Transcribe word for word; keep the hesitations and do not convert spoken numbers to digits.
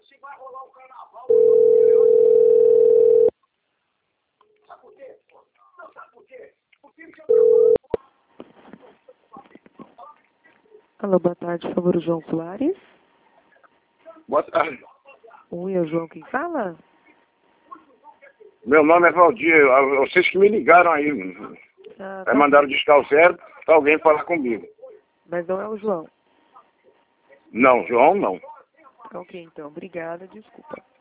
Alô, boa tarde, por favor, o João Soares. Boa tarde. Oi, é o João quem fala? Meu nome é Valdir. Vocês que me ligaram aí. Ah, Aí tá. mandaram discar o certo para alguém falar comigo. Mas não é o João. Não, João não. Ok, então, obrigada, desculpa.